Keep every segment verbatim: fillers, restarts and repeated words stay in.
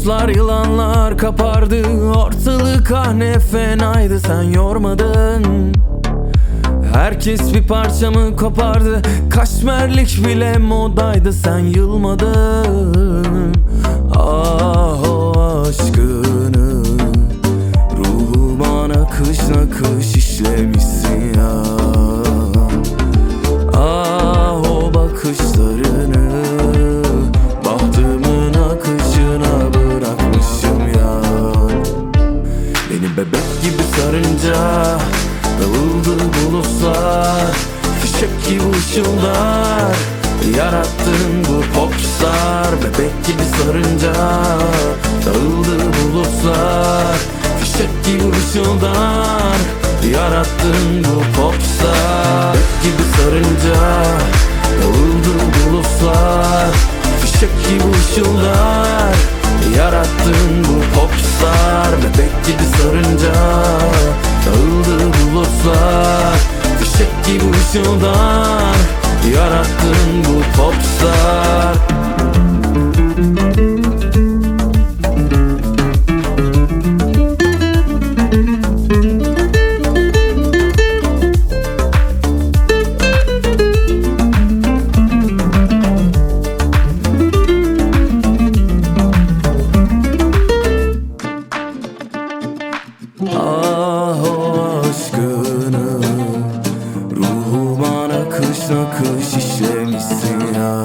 Bulutlar yılanlar kapardı, ortalık ah ne fenaydı, sen yormadın. Herkes bir parçamı kopardı, kaşmerlik bile modaydı, sen yılmadın. Ah o aşkını ruhuma nakış nakış işlemişsin ya. Ah o bakışlarını bahtımın akışına bırakmışım ya. Beni bebek gibi sarınca dağıldı bulutlar, fişek gibi ışıldar. Yarattın bu popstar, bebek gibi sarınca dağıldı bulutlar, fişek gibi ışıldar. Yarattın bu popstar, bebek gibi sarınca dağıldı bulutlar, fişek gibi ışıldar. Yarattın bu popstar, bebek gibi sarınca dağıldı bulutlar, fişek gibi ışıldar. Yarattın bu popstar. Ah o aşkını ruhuma nakış nakış işlemişsin ya.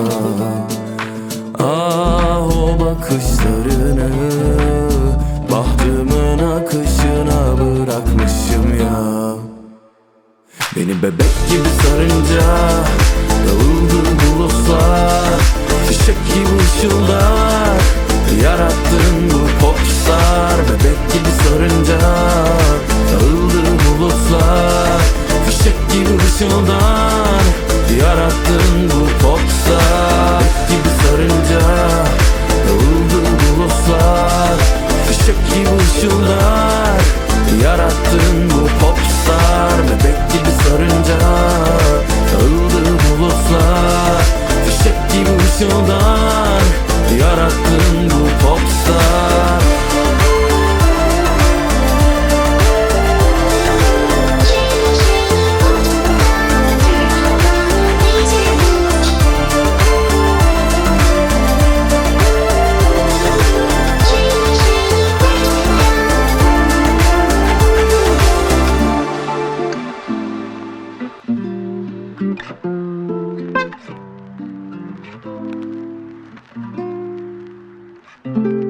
Ah o bakışlarını bahtımın akışına bırakmışım ya. Beni bebek gibi sarınca dağıldı bulutlar, fişek gibi ışıldar. Yarattın bu popstar, bebek gibi sarınca dağıldı bulutlar, fişek gibi ışıldar. Yarattın bu popstar, bebek gibi sarınca dağıldı bulutlar, fişek gibi ışıldar. Yarattın bu popstar, bebek gibi sarınca dağıldı bulutlar, fişek gibi ışıldar. Yarattın bu popstar. Thank you.